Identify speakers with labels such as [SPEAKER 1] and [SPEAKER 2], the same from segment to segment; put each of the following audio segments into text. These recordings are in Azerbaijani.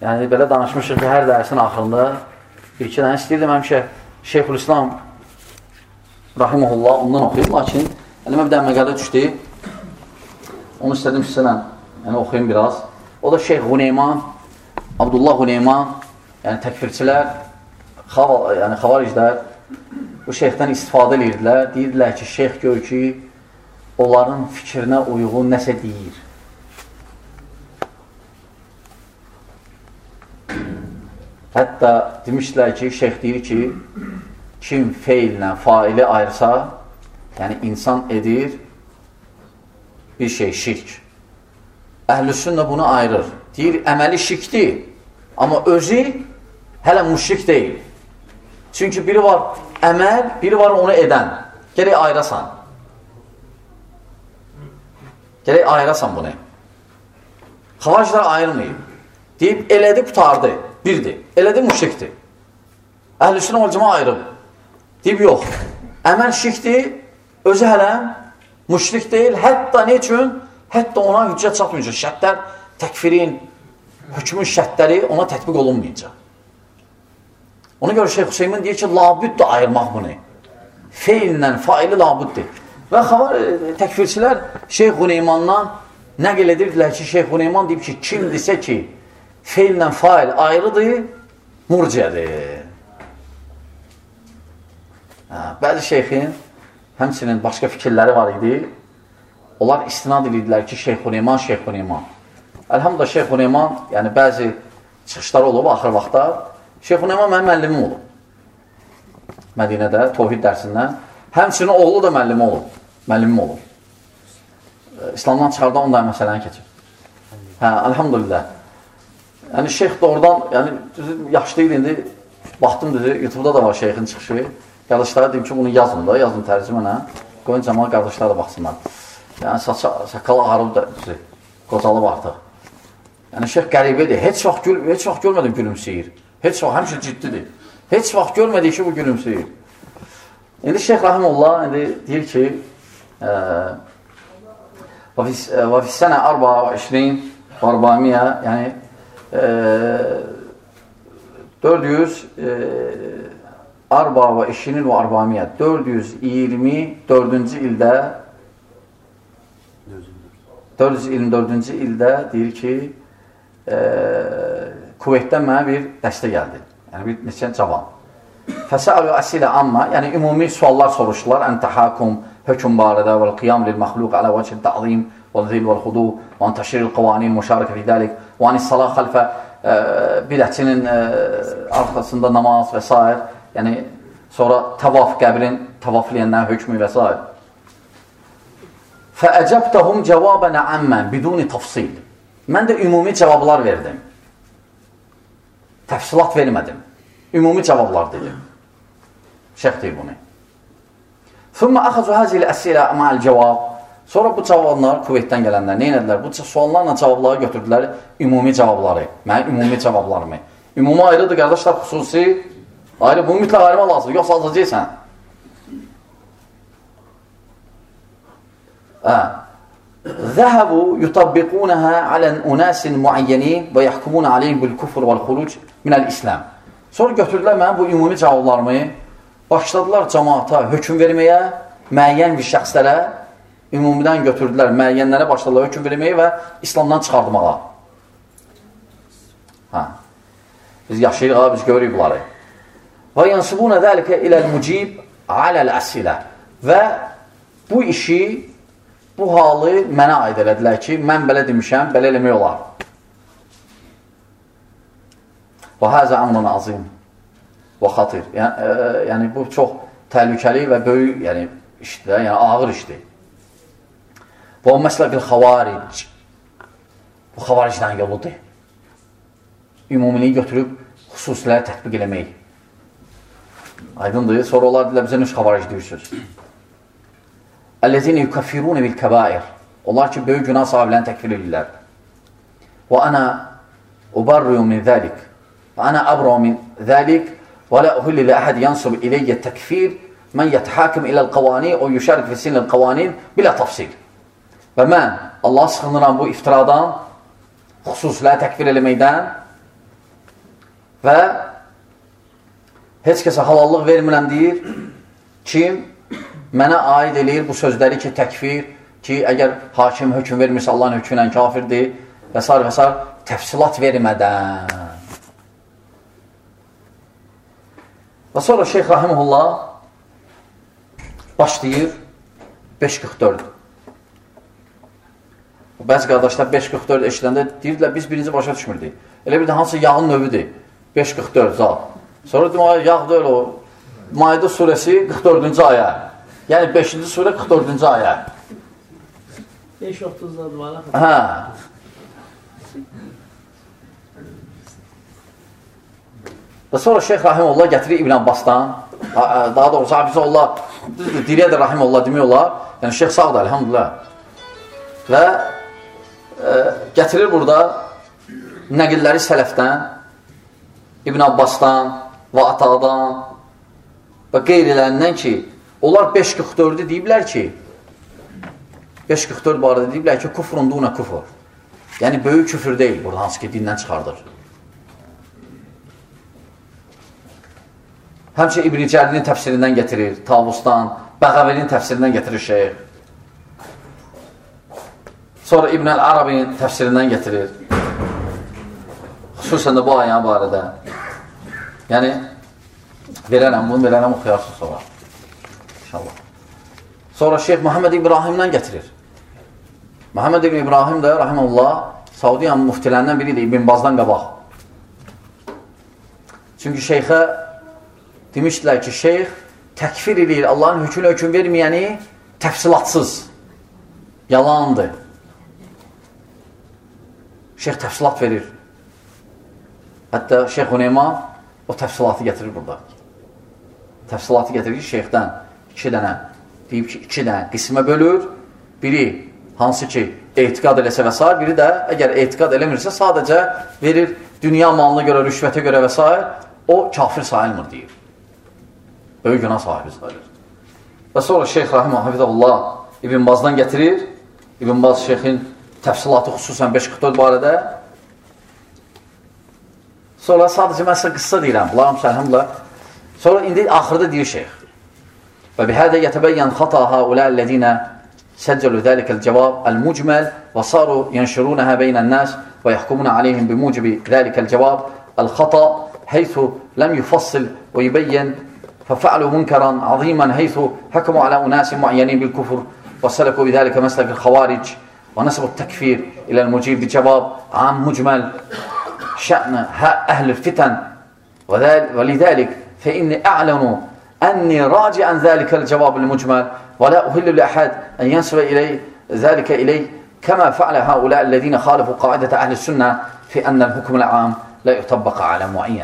[SPEAKER 1] Yəni, belə danışmışıq ki, hər dərsin axırında bir-iki dənə istəyirdim həmişə Şeyxülislam Rahiməhullah ondan oxuyub, lakin əlimə bir dənə məqalə düşdü. Onu istədim sizlə oxuyum biraz. O da Şeyx Huneyman, Abdullah Huneyman, yəni təkfirçilər, xavariclər bu şeyxdən istifadə edirdilər. Deyirdilər ki, şeyx gör ki, onların fikrinə uyğun nəsə deyir. Hətta demişdilər ki, şeyx deyir ki, kim feillə faili ayırsa, yəni insan edir bir şey, şirk. Əhlüsünnə bunu ayırır. Deyir, əməli şirkdir, amma özü hələ müşrik deyil. Çünki biri var əməl, biri var onu edən. Gərək ayırasan. Gərək ayırasan bunu. Xavariclər ayırmayıb. Deyib, elədi, qutardı. Birdir. Elədi, müşrikdir. Əhlüsünnə vəl cəmaə ayırıb. Deyib, yox. Əməl şirkdir, özü hələ müşrik deyil. Hətta ne üçün? Hətta ona hüccət çatmayacaq. Şərtlər, təkfirin, hökmün şərtləri ona tətbiq olunmayacaq. Ona görə Şeyx Hüseymin deyir ki, labüddür ayırmaq bunu. Feillə, faili labüddür. Və təkfirçilər Şeyx Huneymandan nəql edirdilər ki, Şeyx Huneyman deyib ki, kim desə ki, feillə fail ayrıdır, murciədir. Bəzi şeyxin həmçinin başqa fikirləri var idi. Onlar istinad edirdilər ki, Şeyx Huneyman, Şeyx Huneyman. Əlhamdülillah, Şeyx Huneyman, yəni bəzi çıxışları olub axır vaxtda. Şeyx Huneyman mənim müəllimim olub. Mədinədə, Tohid dərsindən. Həmçinin oğlu da müəllimim olub. İslamdan çıxarda onu da məsələni keçib. Əlhamdülillah. Yəni, Şeyx də oradan, yəni, yaşlı idi, indi baxdım dedi, YouTube'da da var Şeyxin çıxışı. Qardaşlara deyim ki, bunu yazın da, yazın tərcümənə. Qoyun cəmalı qardaşlara da baxsınlar. Yəni, sakalı ağarıb da, qocalıb artıq. Yəni, Şeyx qəribədir. Heç vaxt görmədim gülümsəyir. Heç vaxt, həmişə ciddidir. Heç vaxt görmədik ki, bu gülümsəyir. İndi Şeyx Rahimullah deyir ki, və fissənə 24 400, yəni 424-cü ildə 424-cü ildə deyir ki, Kuveytdən mənə bir dəstə gəldi. Yəni, bir neçə cavan. Fəsəaluəsilə amma, yəni ümumi suallar soruşdular. Ən təhakum, hökum barədə və qiyam lil-məxluq alə vəcib ta'zim və zil və xudu və ən təşril qavanin müşarikə fi dəlik və anis salah xalfə bidətçinin arxasında namaz və s. Yəni, sonra tavaf, qəbrin tavafləyəndən hökmü və s. Fəəcəbtəhum cəvabənə əmmən biduni tafsil. Mən də ümumi cavablar verdim. Təfsilat vermədim. Ümumi cavablar dedim. Şeyx deyir bunu. Thumma axazu hazihi əs'ilə ma'al cavab. Sonra bu cavablar, Kuveytdən gələnlər nə edilər? Bu suallarla cavabları götürdülər, ümumi cavabları. Mənim ümumi cavablarımı. Ümumi ayrıdır, qardaşlar, xüsusi. Ayrı, bunu mütləq ayrıma lazım. Yoxsa azacaqsən. ذهبوا يطبقونها على أناس معينين ويحكمون عليهم بالكفر والخروج من الإسلام. Sonra götürdülər mənim bu ümumi cavablarımı, başladılar cəmaata hökm verməyə, müəyyən bir şəxslərə, ümumidən götürdülər, müəyyənlərə başladılar hökm verməyə və İslamdan çıxartmağa. Biz yaşayırıq, biz görürük bunları. Və yansıbuna dəlikə iləl-mücib aləl-əsilə. Və bu işi, bu halı mənə aid elədilər ki, mən belə demişəm, belə eləmək olar. Və həzə əmrun azim və xatir. Yəni, bu çox təhlükəli və böyük işdir, yəni ağır işdir. Və o məsləqil xavaric. Bu xavaricdən yoludur. Ümumiliyi götürüb xüsusiləri tətbiq eləmək. Aydındır. Sonra onlar deyilər, bizə nüş xavaric deyirsiniz. Əl-ləzini yukaffirune bil-kəbair. Onlar ki, böyük günah sahiblərini təkfir edirlər. Və ana ubarriyu min zəlik. Və ana abra min zəlik. Və lə uhilli lə əhəd yansub iləyyə təkfir mən yətəhakim iləl-qavanin o yüşərik fi sinil-qavanin bilə tafsil. Və mən Allah sıxınıram bu iftiradan, xüsusiləri təkfir eləməkdən və heç kəsə halallıq vermirəm deyir. Kim mənə aid eləyir bu sözləri ki, təkfir, ki, əgər hakim hökm vermirsə Allahın hökmünə kafirdir və s. və s. təfsilat vermədən. Və sonra Şeyx Rahimullah başlayır 5.44. Bəzi qardaşlar 5.44 eşidəndə deyirdilər, biz birinci başa düşmürdük. Elə bir də hansı yağın növüdür? 5.44 zat. Sonra dedim, yağ deyil o. Maidə surəsi 44-cü ayə. Yəni 5-ci surə 44-cü ayə.
[SPEAKER 2] 5.30'da var.
[SPEAKER 1] Hə. Və sonra Şeyx Rahimullah gətirir İbn Abbasdan, daha doğrusu Hafizə Allah, diriyə də Rahimullah demək olar, yəni Şeyx sağdır, elhamdülillah. Və gətirir burada nəqilləri sələfdən, İbn Abbasdan və Ataqdan və qeyrilərindən ki, onlar 5.44-ü deyiblər ki, 5.44 barədə deyiblər ki, kufrun duna kufur. Yəni, böyük küfür deyil, burada hansı ki, dindən çıxardır. Həmçə İbn-i Cəririnin təfsirindən gətirir, Tavusdan, Bəğəvinin təfsirindən gətirir şeyh. Sonra İbn Əl-Arabinin təfsirindən gətirir. Xüsusən də bu ayənin barədə. Yəni, bunu verərəm, oxuyarsın sonra. İnşallah. Sonra Şeyx Muhammed İbrahimdən gətirir. Muhammed İbn İbrahim də, rahiməllah, Saudiyanın müftilərindən biridir, İbn Bazdan qabaq. Çünki şeyxə demişdilər ki, şeyx təkfir edir, Allahın hökm verməyəni təfsilatsız, yalandır. Şeyx təfsilat verir. Hətta Şeyx Huneyman o təfsilatı gətirir burada. Təfsilatı gətirir ki, şeyxdən 2 dənə, deyib ki, 2 dənə qismə bölür. Biri hansı ki, etiqad eləsə və s. Biri də, əgər etiqad eləmirsə, sadəcə verir dünya malına görə, rüşvətə görə və s. O kafir sayılmır, deyir. Böyük günah sahibi sayılır. Və sonra Şeyx Rahimə Hafizəllah İbn Bazdan gətirir. İbn Baz şeyxin təfsilatı xüsusən 5.44 barədə. Sonra sadəcə mən sizə qıssa deyirəm. Bunlar hamısı əlhamdülillah. Sonra indi axırda deyir şeyx. Və bihədə yətəbəyyən xata haulâ'llezîne səccəlü zəlikəl cavab əl-mucməl və saru yenşirunəhə beynən nəs və yəhkumunə aleyhim bimucibi zəlikəl cavab əl-xata heythu ləm yufassil və yubəyyən ففعلوا منكرا عظيما حيث حكموا على أناس معينين بالكفر وسلكوا بذلك مسلك الخوارج ونسبوا التكفير إلى المجيب بجواب عام مجمل شأن أهل الفتن ولذلك فإني أعلن أني راجع عن ذلك الجواب المجمل ولا أهل لأحد أن ينسب ذلك إليه كما فعل هؤلاء الذين خالفوا قاعدة أهل السنة في أن الحكم العام لا يطبق على معين.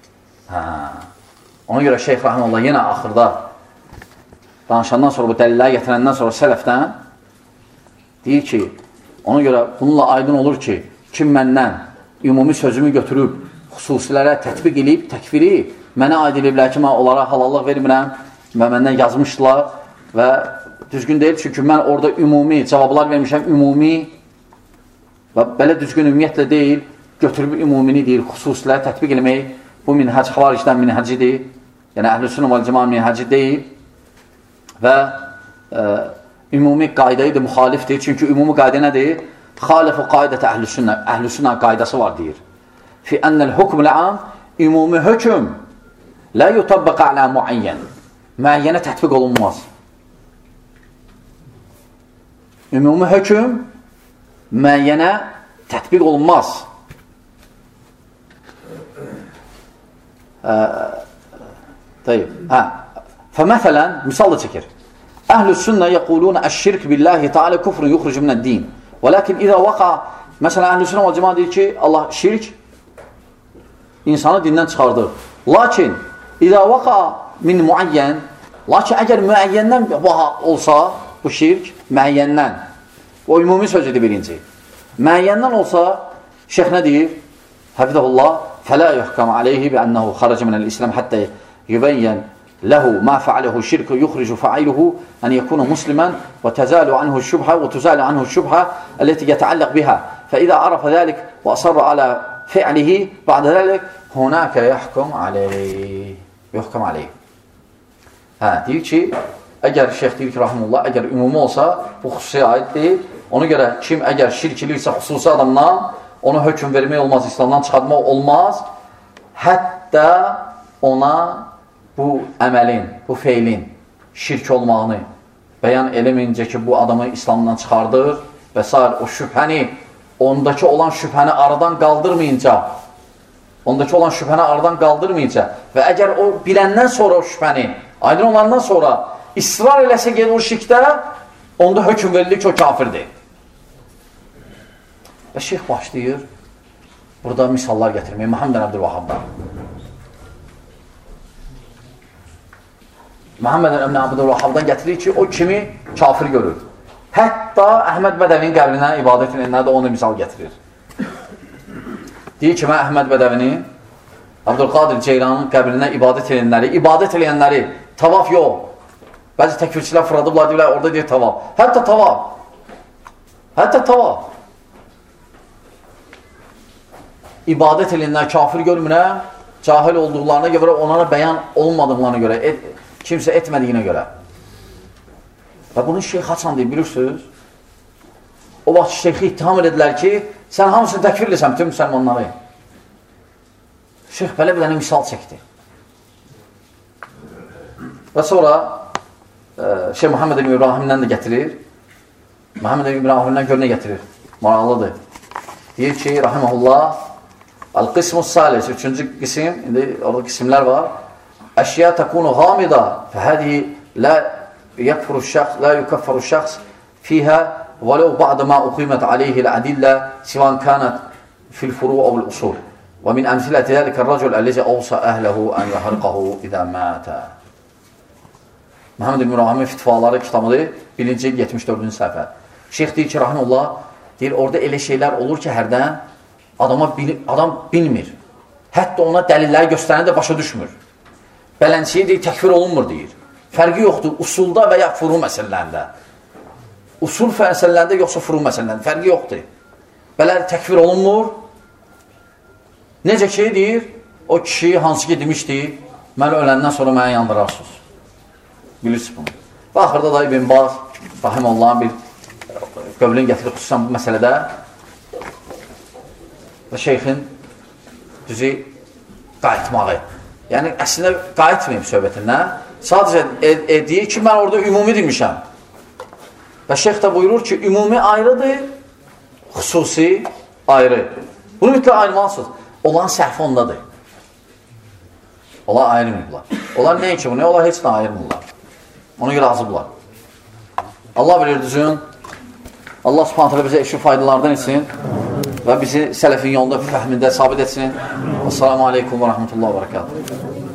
[SPEAKER 1] Ona görə Şeyx Rahimullah yenə axırda danışandan sonra, bu dəlilləri gətirəndən sonra sələfdən deyir ki, ona görə bununla aydın olur ki, kim məndən ümumi sözümü götürüb, xüsusilərə tətbiq edib, təkfiri mənə aid ediblər ki, mən onlara halallıq vermirəm və məndən yazmışdılar və düzgün deyil, çünki mən orada ümumi cavablar vermişəm, ümumi və belə düzgün ümumiyyətlə deyil, götürüb ümumini deyir, xüsusilərə tətbiq eləmək, bu minhəc xavaricdən minhəcidir. Yəni, Əhl-i Sünnə vəl Cəmaə minhəci deyil və ümumi qayda idi, müxalifdir. Çünki ümumi qayda nədir? Xalifu qaidətə Əhl-i Sünnə. Əhl-i Sünnə qaydası var, deyir. Fi ennəl hukm-lə'am, ümumi hökm lə yutabbəq alə muayyən. Müəyyənə tətbiq olunmaz. Ümumi hökm müəyyənə tətbiq olunmaz. طيب فمثلا مثال çəkir. Əhl-i sünnə yəqulun əş-şirk billahi ta'ala kufrun yuxrucu minəd-din. Lakin iza vaqa, məsələn Əhl-i sünnə və cemaat deyir ki, Allah şirk insanı dindən çıxardır. Lakin iza vaqa min muayyan, lakin əgər müəyyəndən olsa bu şirk müəyyəndən, o ümumi sözüdür birinci. Müəyyəndən olsa şeyx nə deyir? Hafizəhullah fələ yuhkam aleyhi bi ənəhu xaraca minəl-İslam hətta يبين له ما فعله الشرك يخرج فاعله أن يكون مسلما وتزال عنه الشبهة وتزال عنه الشبهة التي يتعلق بها فإذا عرف ذلك وأصر على فعله بعد ذلك hunəkə yəhkum aleyh. Yoxkam aleyh. Deyir ki, əgər şeyx deyir ki, rahimullah, əgər ümumi olsa, bu xüsusiyə aiddir. Ona görə kim əgər şirk edirsə xüsusi adamdan, ona hökm vermək olmaz, İslamdan çıxartmaq olmaz. Hətta ona bu əməlin, bu feilin şirk olmağını bəyan eləməyincə ki, bu adamı İslamdan çıxardır və s. o şübhəni, ondakı olan şübhəni aradan qaldırmayınca və əgər o biləndən sonra o şübhəni, aydın olandan sonra israr eləsə gedir o şirkdə, onda hökm verilir ki, o kafirdir. Və şeyx başlayır burada misallar gətirməyə Muhammed Əbdülvahabdan. Muhammed Əbdülvahabdan gətirir ki, o kimi kafir görür. Hətta Əhməd Bədəvinin qəbrinə ibadət edənlər də onu misal gətirir. Deyir ki, mən Əhməd Bədəvinin, Abdülqadir Ceylanın qəbrinə ibadət edənləri, tavaf yox. Bəzi təkvirçilər fırladıblar, deyirlər, orada deyir tavaf. Hətta tavaf. İbadət edənlər kafir görmürəm, cahil olduqlarına görə, onlara bəyan olmadıqlarına görə, kimsə etmədiyinə görə. Və bunu şeyx haçan deyir, bilirsiniz? O vaxt şeyxi ittiham edilər ki, sən hamısını təkfir edirsən bütün müsəlmanları. Şeyx belə bir dənə misal çəkdi. Və sonra Şeyh Muhammed ibn İbrahimdən də gətirir. Muhammed ibn İbrahimdən gör nə gətirir? Maraqlıdır. Deyir ki, rahiməhullah, Al-qismus salis, üçüncü qisim, indi orada qisimlər var. Əşya təkunu ghamida, fəhədihi la yukaffaru şəxs fiyhə və ləv ba'da ma uqimət aleyhi l'ədillə sivan kanət fil furu və usul. Və min əmsiləti dəlikə rəcul əlləzi avsa əhləhu ən yəhriqəhu idə mətə. Muhammed ibn İbrahim'in fitvaları kitabıdır, 1-ci 74-cü səhifə. Şeyx deyir ki, rahimullah, deyir, orada elə şeylər olur ki, hərdən adam bilmir. Hətta ona dəlilləri göstərəni də başa düşmür. Bələnçiyə deyir, təkfir olunmur, deyir. Fərqi yoxdur, usulda və ya furu məsələlərində. Usul məsələlərində yoxsa furu məsələlərində. Fərqi yoxdur. Belə təkfir olunmur. Necə ki, deyir, o kişi hansı ki demişdir, mən öləndən sonra mənə yandırarsınız. Bilirsiniz bunu. Və axırda da İbn Baz, rahiməllahın bir qövlün gətirib xüsusən bu məsələdə və şeyxin düzü qayıtmağı. Yəni, əslində qayıtmayıb söhbətindən. Sadəcə deyir ki, mən orada ümumi demişəm. Və şeyx də buyurur ki, ümumi ayrıdır, xüsusi ayrı. Bunu mütləq ayırmalısınız. Olan səhv ondadır. Onlar ayırmırlar. Onlar nə ki bu? Nə? Onlar heç nə ayırmırlar. Ona görə azıblar. Allah bilir düzün. Allah subhanətələ bizə eşi faydalardan etsin və bizi sələfin yolunda fəhmində sabit etsin. Esselamu aleykum və rəhmətullah və bərəkatuhu.